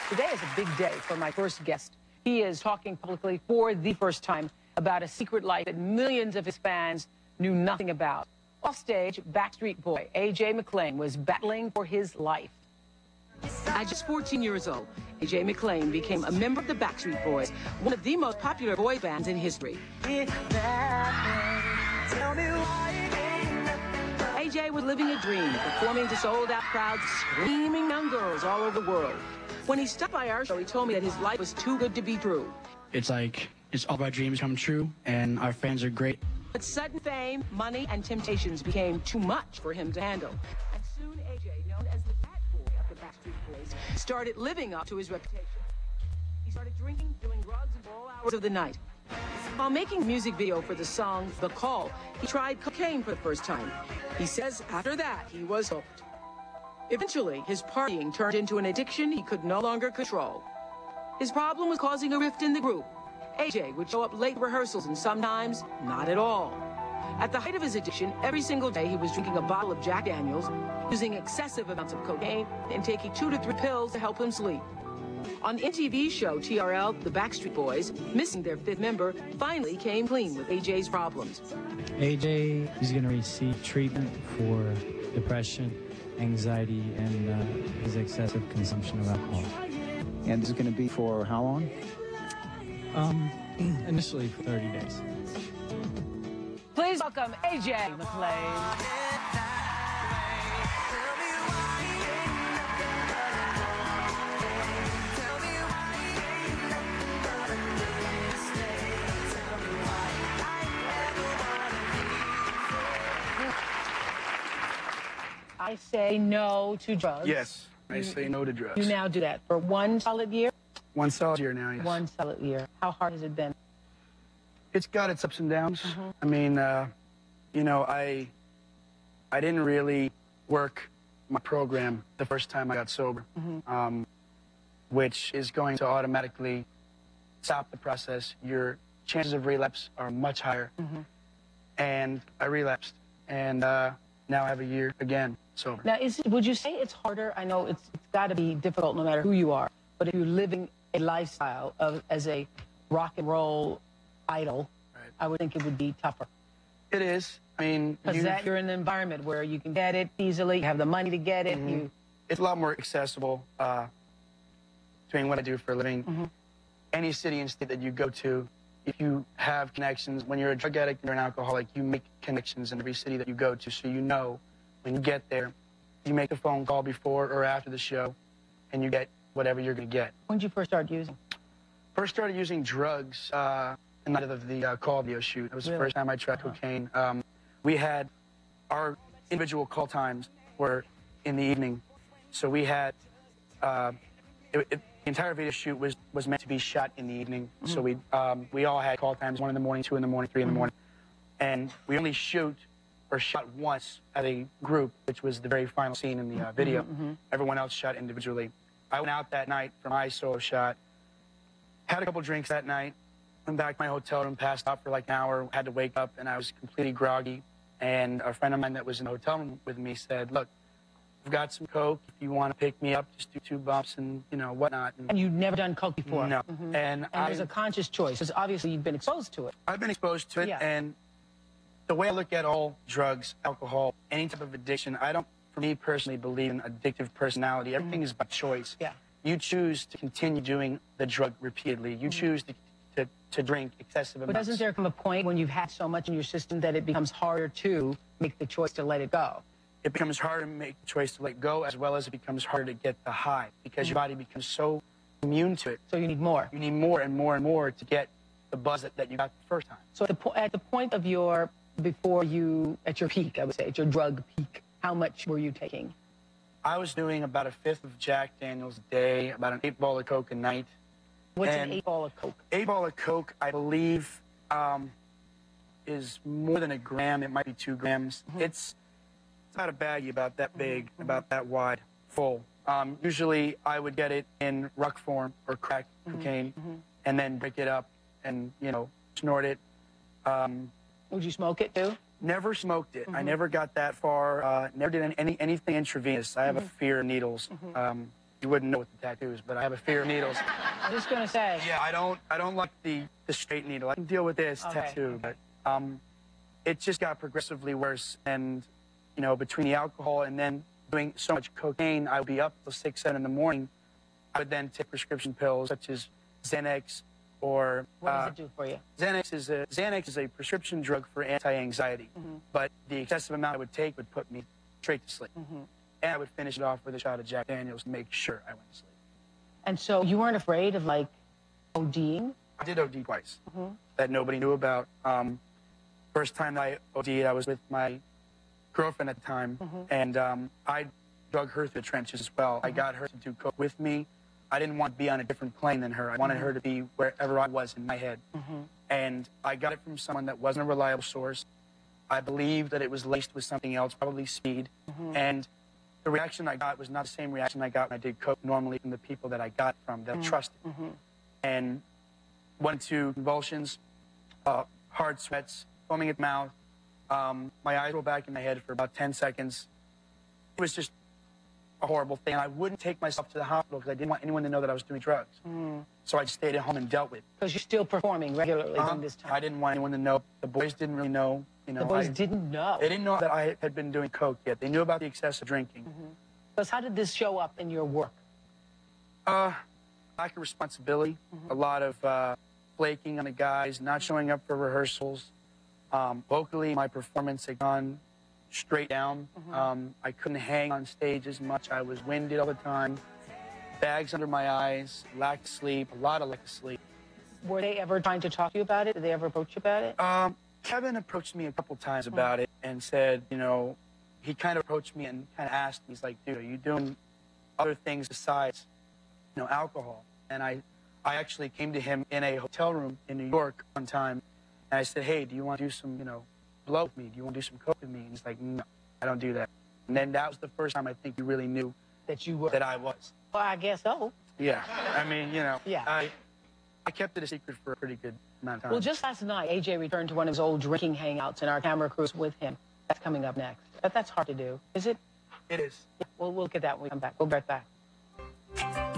Today is a big day for my first guest. He is talking publicly for the first time about a secret life that millions of his fans knew nothing about. Offstage, Backstreet Boy A.J. McLean was battling for his life. At just 14 years old, A.J. McLean became a member of the Backstreet Boys, one of the most popular boy bands in history. A.J. was living a dream, performing to sold-out crowds, screaming young girls all over the world. When he stopped by our show, he told me that his life was too good to be true. It's like, all of our dreams come true, and our fans are great. But sudden fame, money, and temptations became too much for him to handle. And soon A.J., known as the bad boy of the Backstreet Boys, started living up to his reputation. He started drinking, doing drugs at all hours of the night. While making a music video for the song The Call, he tried cocaine for the first time. He says after that, he was hooked. Eventually, his partying turned into an addiction he could no longer control. His problem was causing a rift in the group. A.J. would show up late rehearsals and sometimes not at all. At the height of his addiction, every single day he was drinking a bottle of Jack Daniels, using excessive amounts of cocaine, and taking 2 to 3 pills to help him sleep. On the MTV show TRL, the Backstreet Boys, missing their 5th member, finally came clean with A.J.'s problems. A.J. is going to receive treatment for depression, anxiety, and his excessive consumption of alcohol. And this is going to be for how long? Initially for 30 days. Please welcome A.J. McLean. I say no to drugs. Yes, I say no to drugs. You now do that for 1 solid year? 1 solid year now, yes. 1 solid year. How hard has it been? It's got its ups and downs. I mean, you know, I didn't really work my program the first time I got sober, which is going to automatically stop the process. Your chances of relapse are much higher. And I relapsed, and now I have a year again sober. Now, would you say it's harder? I know it's got to be difficult no matter who you are, but if you're living a lifestyle as a rock and roll idol, right, I would think it would be tougher. It is. I mean, because you're in an environment where you can get it easily, you have the money to get it. It's a lot more accessible doing what I do for a living. Any city and state that you go to, if you have connections, when you're a drug addict and you're an alcoholic, you make connections in every city that you go to. So you know when you get there, you make a phone call before or after the show, and you get whatever you're going to get. When did you first start using? First started using drugs in the night of the call video shoot. It was the first time I tried cocaine. We had our individual call times were in the evening. So we had, the entire video shoot was meant to be shot in the evening. So we all had call times, 1 in the morning, 2 in the morning, 3 in the morning. And we only shot once as a group, which was the very final scene in the video. Everyone else shot individually. I went out that night for my solo shot, had a couple drinks that night, went back to my hotel room, passed out for like an hour, had to wake up, and I was completely groggy. And a friend of mine that was in the hotel room with me said, look, I've got some coke. If you want to pick me up, just do 2 bumps and, you know, whatnot. And you'd never done coke before? No. And it was a conscious choice, because obviously you've been exposed to it. I've been exposed to it, and the way I look at all drugs, alcohol, any type of addiction, I don't, for me personally, believe in addictive personality. Everything is by choice. You choose to continue doing the drug repeatedly. You choose to drink excessive amounts. But doesn't there come a point when you've had so much in your system that it becomes harder to make the choice to let it go? It becomes harder to make the choice to let go, as well as it becomes harder to get the high, because your body becomes so immune to it. So you need more. You need more and more and more to get the buzz that you got the first time. So at the point of your, at your peak, I would say, at your drug peak, how much were you taking? I was doing about 1/5 of Jack Daniels a day, about an 8 ball of coke a night. What's an 8 ball of coke? 8 ball of coke, I believe, is more than a gram. It might be 2 grams. It's about a baggie about that big, about that wide, full. Usually I would get it in ruck form or crack cocaine, and then break it up and, you know, snort it. Would you smoke it too? Never smoked it. I never got that far. Never did anything intravenous. I have a fear of needles. you wouldn't know with the tattoos, but I have a fear of needles. I'm just going to say. Yeah, I don't like the straight needle. I can deal with this tattoo, but it just got progressively worse. And, you know, between the alcohol and then doing so much cocaine, I would be up till 6, 7 in the morning. I would then take prescription pills such as Xanax or... What does it do for you? Xanax is a prescription drug for anti-anxiety, but the excessive amount I would take would put me straight to sleep. And I would finish it off with a shot of Jack Daniels to make sure I went to sleep. And so you weren't afraid of, like, ODing? I did OD twice that nobody knew about. First time I OD'd, I was with my girlfriend at the time, and I drug her through the trenches as well. I got her to do coke with me. I didn't want to be on a different plane than her. I wanted her to be wherever I was in my head. And I got it from someone that wasn't a reliable source. I believe that it was laced with something else, probably speed. And the reaction I got was not the same reaction I got when I did coke normally from the people that I got from, that I trusted. And went to convulsions, hard sweats, foaming at the mouth. My eyes rolled back in my head for about 10 seconds. It was just a horrible thing. I wouldn't take myself to the hospital because I didn't want anyone to know that I was doing drugs. So I just stayed at home and dealt with it. Because you're still performing regularly during this time. I didn't want anyone to know. The boys didn't really know. You know, The boys didn't know. They didn't know that I had been doing coke yet. They knew about the excessive drinking. Because how did this show up in your work? Lack of responsibility, a lot of flaking on the guys, not showing up for rehearsals. Vocally, my performance had gone straight down. I couldn't hang on stage as much. I was winded all the time. Bags under my eyes, lack of sleep, a lot of lack of sleep. Were they ever trying to talk to you about it? Did they ever approach you about it? Kevin approached me a couple times about it and said, you know, he kind of approached me and kind of asked me, he's like, dude, are you doing other things besides, you know, alcohol? And I actually came to him in a hotel room in New York one time, and I said, hey, do you want to do some, you know, blow with me? Do you want to do some coke with me? And he's like, no, I don't do that. And then that was the first time I think you really knew that you were. That I was. Well, I guess so. Yeah. I mean, you know. Yeah. I kept it a secret for a pretty good amount of time. Well, just last night, AJ returned to one of his old drinking hangouts, and our camera crew's with him. That's coming up next. That's hard to do. Is it? It is. Yeah, we'll look at that when we come back. We'll be right back.